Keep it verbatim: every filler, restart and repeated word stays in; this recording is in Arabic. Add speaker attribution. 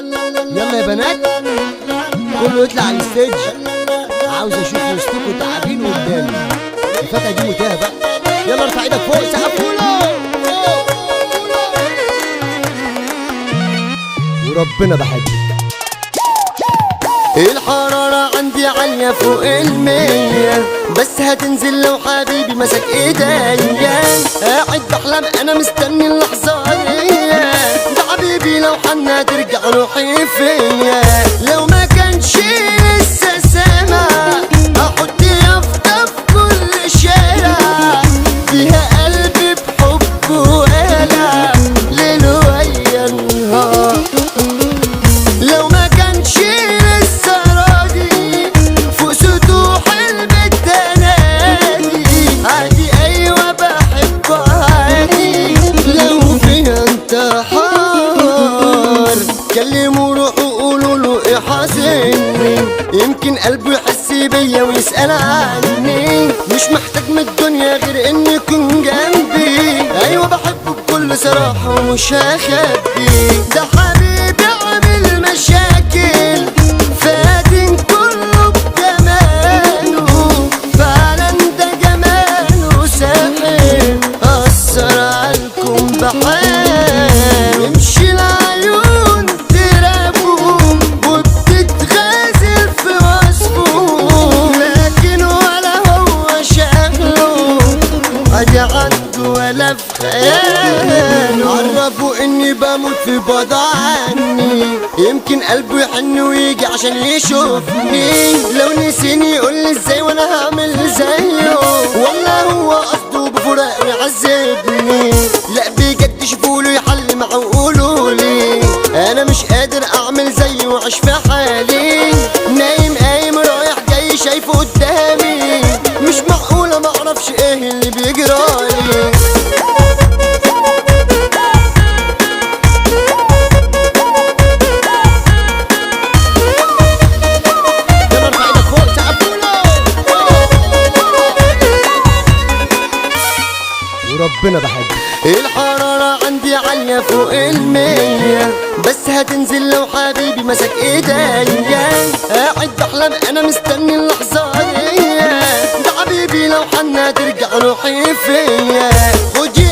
Speaker 1: يلا يا بنات كله يطلع على الستيج. عاوز اشوف وسطكوا تعابين قدامي. الفتحة دي متاهة بقى. يلا ارفع ايدك فوق سقفوا له وربنا بحبك.
Speaker 2: الحرارة عندي عالية فوق المية، بس هتنزل لو حبيبي مسك ايديا. قاعد بحلم انا مستني اللحظة دي، ده حبيبي لو حنا ترجع روحي فيا. لو ما كانش لسه سامع احط يافطة في كل شارع، فيها قلبي بحبه والع ليل ويا نهار. لو ما كانش لسه راضي فوق سطوح البيت تنادي عادي، ايوه بحبه عادي. لو فيها انتحار كلموا روحوا قولوا له ايه حاسني، يمكن قلبه يحس بيا ويسأل عني. مش محتاج من الدنيا غير ان يكون جنبي، ايوه بحبه بكل صراحة ومش هخبي. ده حبيبي عامل مشاكل فاتن كله بجماله، فعلا ده جماله ساحر أثر عالكم بحال. يمشي العيون ترابهم وبتتغازل في وصفه، لكن ولا هو شكله عادي عنده ولا في خياله. عرفوا اني بموت في بعض عني، يمكن قلبه يحن ويجي عشان يشوفني. لو نسيني يقولي ازاي وانا هعمل زيه، ولا هو قصده بفراق يعذبني. لا بجد شوفوله يحل معه وقولولي، انا مش قادر اعمل زيه وعيش في حالي. نايم قايم رايح جاي شايفه قدامي، مش معقولة معرفش ايه اللي بيجرالي.
Speaker 1: وربنا بحبك.
Speaker 2: الحرارة عندي عالية فوق المية، بس هتنزل لو حبيبي مسك ايديا. قاعد بحلم انا مستني اللحظة دي، ده حبيبي لو حنا ترجع روحي فيا. خد